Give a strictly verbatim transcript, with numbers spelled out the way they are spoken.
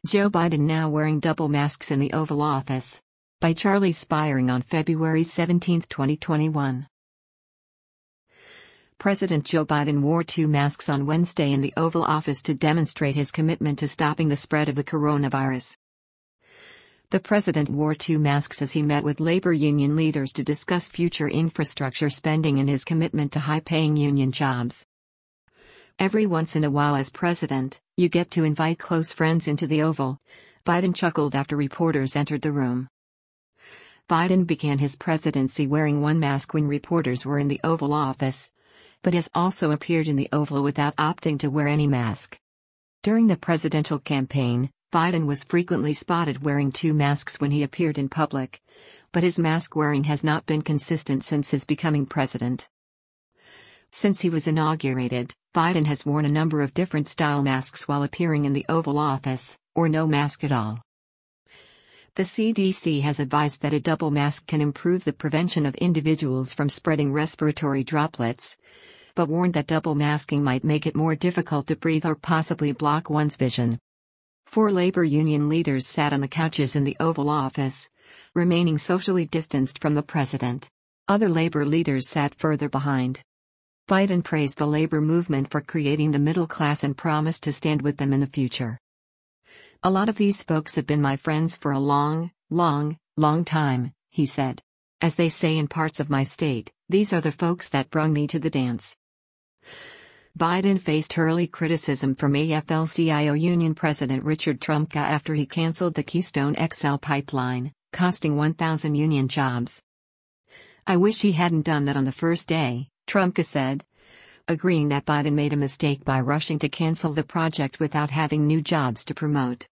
Joe Biden now wearing double masks in the Oval Office. By Charlie Spiering on February seventeenth, twenty twenty-one. President Joe Biden wore two masks on Wednesday in the Oval Office to demonstrate his commitment to stopping the spread of the coronavirus. The president wore two masks as he met with labor union leaders to discuss future infrastructure spending and his commitment to high-paying union jobs. Every once in a while as president, you get to invite close friends into the Oval, Biden chuckled after reporters entered the room. Biden began his presidency wearing one mask when reporters were in the Oval Office, but has also appeared in the Oval without opting to wear any mask. During the presidential campaign, Biden was frequently spotted wearing two masks when he appeared in public, but his mask wearing has not been consistent since his becoming president. Since he was inaugurated, Biden has worn a number of different style masks while appearing in the Oval Office, or no mask at all. The C D C has advised that a double mask can improve the prevention of individuals from spreading respiratory droplets, but warned that double masking might make it more difficult to breathe or possibly block one's vision. Four labor union leaders sat on the couches in the Oval Office, remaining socially distanced from the president. Other labor leaders sat further behind. Biden praised the labor movement for creating the middle class and promised to stand with them in the future. "A lot of these folks have been my friends for a long, long, long time," he said. "As they say in parts of my state, these are the folks that brung me to the dance." Biden faced early criticism from A F L C I O union president Richard Trumka after he canceled the Keystone X L pipeline, costing one thousand union jobs. "I wish he hadn't done that on the first day," Trumka said, agreeing that Biden made a mistake by rushing to cancel the project without having new jobs to promote.